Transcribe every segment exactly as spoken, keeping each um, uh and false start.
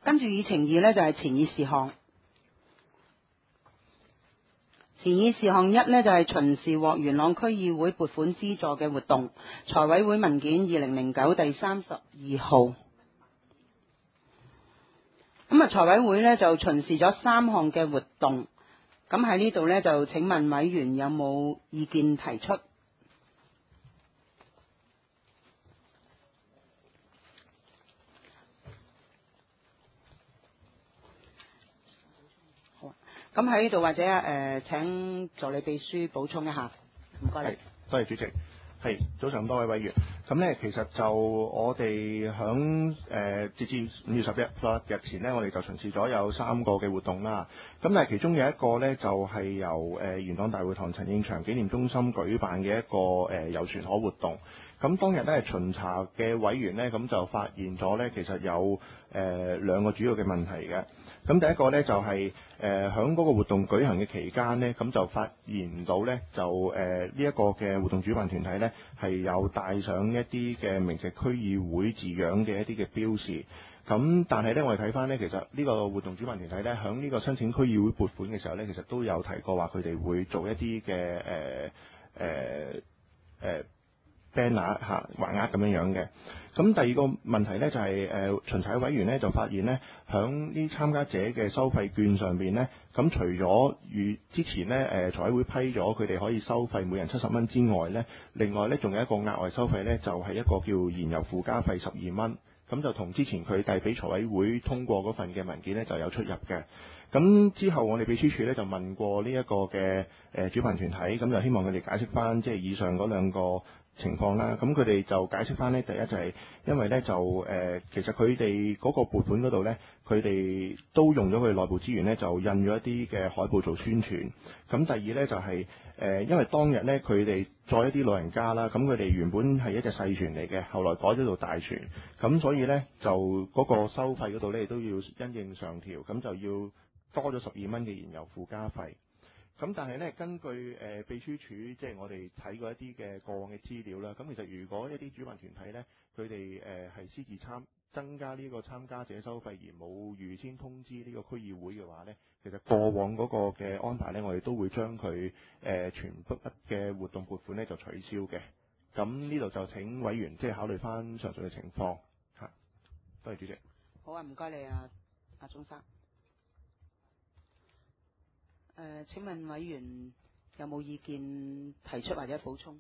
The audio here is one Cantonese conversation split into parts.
跟住議程二呢，就係前議事項。前議事項一呢，就係巡視獲元朗區議會撥款資助嘅活動，財委會文件二零零九第三十二號。咁啊，財委會呢，就巡視咗三項嘅活動。咁喺呢度呢，就請問委員有冇意見提出？好啊，咁喺呢度或者誒、呃、請助理秘書補充一下，唔該你。 多謝主席。係，早上咁多位委員。咁呢，其實就我哋響誒截至五月十一日前呢，我哋就巡視咗有三個嘅活動啦。咁但係其中有一個呢，就係、是、由誒、呃、元朗大會堂陳應祥紀念中心舉辦嘅一個誒遊船河活動。咁當日呢，巡查嘅委員呢，咁就發現咗呢，其實有誒、呃、兩個主要嘅問題嘅。咁第一個呢，就係誒響嗰個活動舉行嘅期間呢，咁就發現到呢，就誒呢一個嘅活動主辦團體呢，係有帶上一啲嘅明石區議會字樣嘅一啲嘅標示。咁但係呢，我哋睇翻呢，其實呢個活動主辦團體呢，響呢個申請區議會撥款嘅時候呢，其實都有提過話佢哋會做一啲嘅誒誒誒 banner 嚇橫額咁樣樣嘅。咁第二個問題呢，就係、是、誒、呃、巡查委員呢，就發現呢，響呢參加者嘅收費券上邊呢，咁除咗與之前呢誒財委會批咗佢哋可以收費每人七十蚊之外呢，另外呢，仲有一個額外收費呢，就係、是、一個叫燃油附加費十二蚊。咁就同之前佢遞俾財委會通過嗰份嘅文件呢，就有出入嘅。咁之後我哋秘書處呢，就問過呢一個嘅誒、呃、主辦團體，咁就希望佢哋解釋翻即係以上嗰兩個情況啦。咁佢哋就解釋翻呢，第一就係因為呢，就誒、呃、其實佢哋嗰個撥款嗰度呢，佢哋都用咗佢哋內部資源呢，就印咗一啲嘅海報做宣傳。咁第二呢，就係、是、誒、呃、因為當日呢，佢哋載一啲老人家啦，咁佢哋原本係一隻細船嚟嘅，後來改咗做大船，咁所以呢，就嗰個收費嗰度呢，都要因應上調，咁就要多咗十二蚊嘅燃油附加費。咁但係呢，根據誒、呃、秘書處即係我哋睇過一啲嘅過往嘅資料啦，咁其實如果一啲主辦團體呢，佢哋誒係私自參增加呢個參加者收費而冇預先通知呢個區議會嘅話呢，其實過往嗰個嘅安排呢，我哋都會將佢誒全部嘅活動撥款呢就取消嘅。咁呢度就請委員即係考慮翻上述嘅情況嚇。多謝主席。 好啊，唔該你啊，阿鍾生。誒、呃，請問委員有冇意見提出或者補充？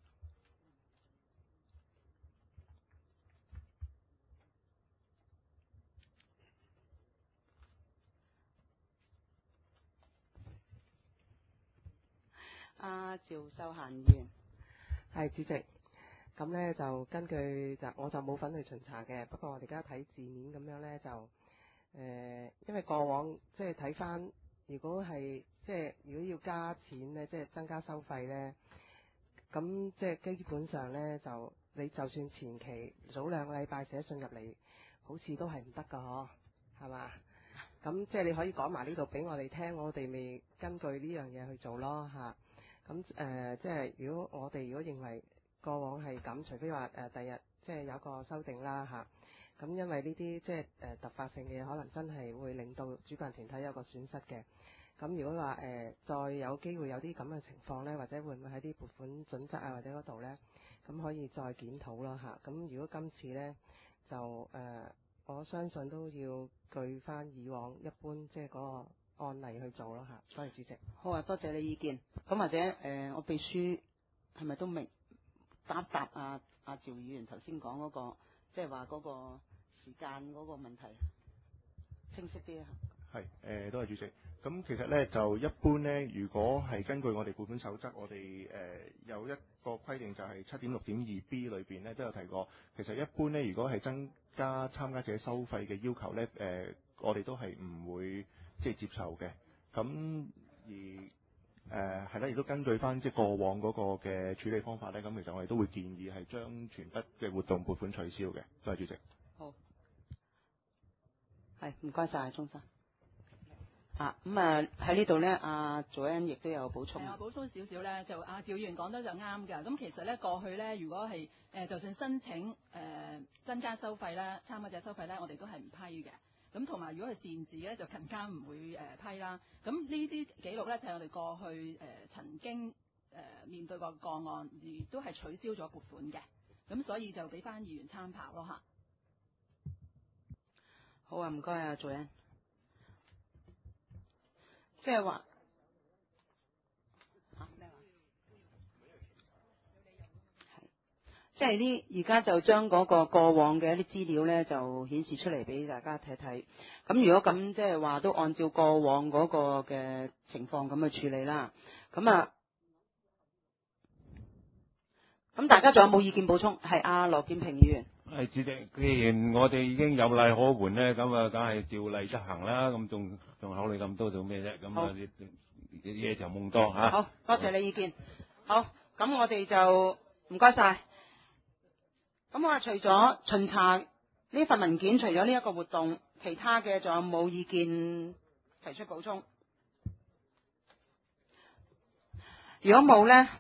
阿趙秀嫻議員。 係主席，咁呢就根據就我就冇份去巡查嘅，不過我哋而家睇字面咁樣呢，就誒、呃，因為過往即係睇翻，如果係即係如果要加錢呢，即係增加收費呢，咁即係基本上呢，就你就算前期早兩個禮拜寫信入嚟，好似都係唔得㗎嗬，係嘛？咁即係你可以講埋呢度俾我哋聽，我哋未根據呢樣嘢去做咯嚇。咁誒、呃，即係如果我哋如果認為過往係咁，除非話誒第日即係有一個修訂啦嚇。咁、啊、因為呢啲即係誒、呃、突發性嘅嘢，可能真係會令到主辦團體有個損失嘅。咁如果話誒、呃、再有機會有啲咁嘅情況咧，或者會唔會喺啲撥款準則啊或者嗰度咧，咁可以再檢討啦嚇。咁、啊、如果今次咧就誒、呃，我相信都要據翻以往一般即係嗰個案例去做咯嚇。多謝主席。 好啊，多謝你意見。咁或者誒、呃，我秘書係咪都明答答啊？阿、啊、趙議員頭先講嗰個，即係話嗰個時間嗰個問題，清晰啲啊。 係誒，多謝主席。咁其實咧就一般咧，如果係根據我哋撥款守則，我哋誒、呃、有一個規定就係七點六點二 B 裏邊咧都有提過。其實一般咧，如果係增加參加者收費嘅要求咧，誒、呃、我哋都係唔會即係接受嘅。咁而誒係啦，亦、呃、都根據翻即係過往嗰個嘅處理方法咧，咁其實我哋都會建議係將全筆嘅活動撥款取消嘅。多謝主席。 好，係唔該晒，鍾生。啊，咁啊喺呢度咧，阿祖恩亦都有補充。 係啊，補充少少咧，就阿趙議員講得就啱㗎。咁其實咧過去咧，如果係誒、呃、就算申請誒、呃、增加收費咧，參加者收費咧，我哋都係唔批嘅。 咁同埋如果係擅自咧，就更加唔會誒、呃、批啦。咁呢啲記錄咧就係、是、我哋過去誒、呃、曾經誒、呃、面對過個案，而都係取消咗撥款嘅。咁所以就俾翻議員參考咯嚇。 好啊，唔該啊，做人。即係話嚇咩話？係，即係呢，而家就將嗰個過往嘅一啲資料咧，就顯示出嚟俾大家睇睇。咁如果咁即係話都按照過往嗰個嘅情況咁去處理啦。咁啊，咁大家仲有冇意見補充？係阿羅健平議員。 係主席，既然我哋已經有例可援咧，咁啊，梗係照例執行啦。咁仲仲考慮咁多做咩啫？咁啊，嘢就夢多嚇。 好多謝你意見。好，咁我哋就唔該晒。咁我話除咗巡查呢份文件，除咗呢一個活動，其他嘅仲有冇意見提出補充？如果冇咧？